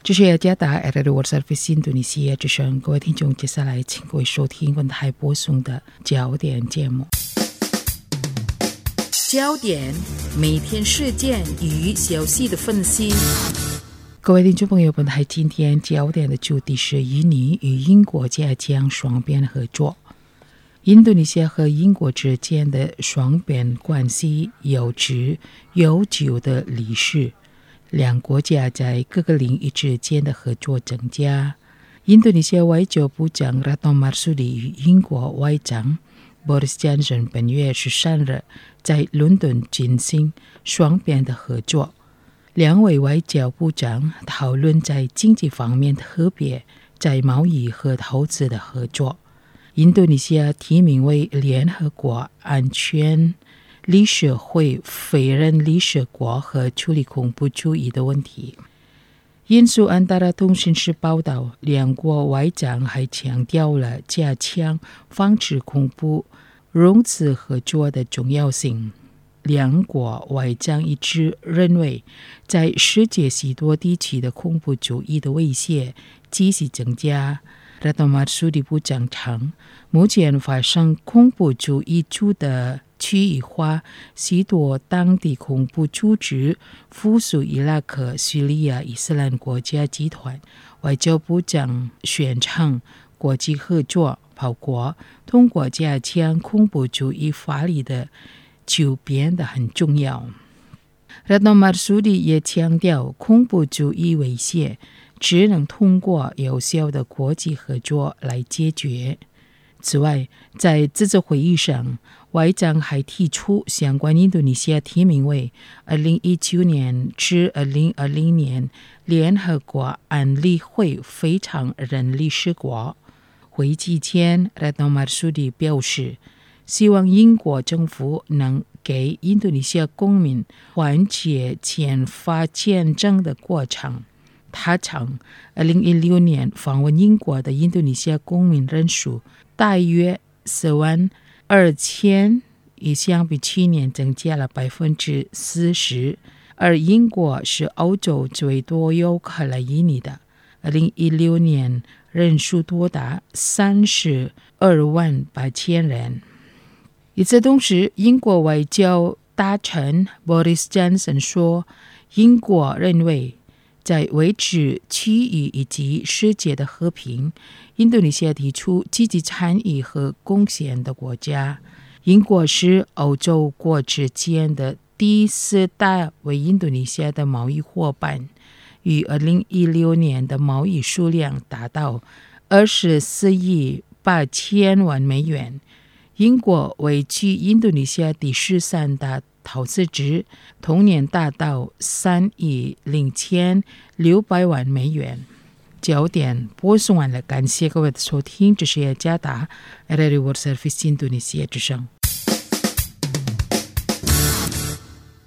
这是雅加达 World Service 印度尼西亚之声，各位听众，接下来请各位收听本台播送的焦点节目。焦点，每天事件与消息的分析。各位听众朋友，本台今天焦点的主题是印尼与英国加强双边合作。印度尼西亚和英国之间的双边关系有着悠久的历史，两国家在各个领域之间的合作增加。印度尼西亚外交部长 Retno Marsudi 与英国外长 Boris Johnson 本月13日在伦敦进行双边的合作。两位外交部长讨论在经济方面，特别在贸易和投资的合作。印度尼西亚提名为联合国安全理事会非任理事国和处理恐怖主义的问题。印度安达拉通讯社报道，两国外长还强调了加强防止恐怖融资合作的重要性。两国外长一致认为，在世界许多地区的恐怖主义的威胁继续增加。Retno Marsudi 部长称，目前发生恐怖主义主的区域化，许多当地恐怖组织附属伊拉克、叙利亚伊斯兰国家集团。外交部长宣称，国际合作包括通过加强恐怖主义法律的就变得很重要。Retno Marsudi 也强调，恐怖主义威胁只能通过有效的国际合作来解决。此外，在这次会议上，外长还提出相关印度尼西亚提名为2019年至2020年联合国安理会非常任理事国。会议期间 Retno Marsudi 表示，希望英国政府能给印度尼西亚公民缓解签发签证的过程。他称，2016年访问英国的印度尼西亚公民人数大约42000，已相比去年增加了40%，而英国是欧洲最多游客来印尼的。2016年人数多达328000人。与此同时，英国外交大臣 Boris Johnson 说，英国认为在维持区域以及世界的和平，印度尼西亚提出积极参与和贡献的国家。英国是欧洲国之间的第4大为印度尼西亚的贸易伙伴，与2016年的贸易数量达到24亿8千万美元。英国为居印度尼西亚第13大投资者，同年达到3亿0600万美元。焦点播送完了，感谢各位的收听，这是雅加达 World Service 印度尼西亚之声。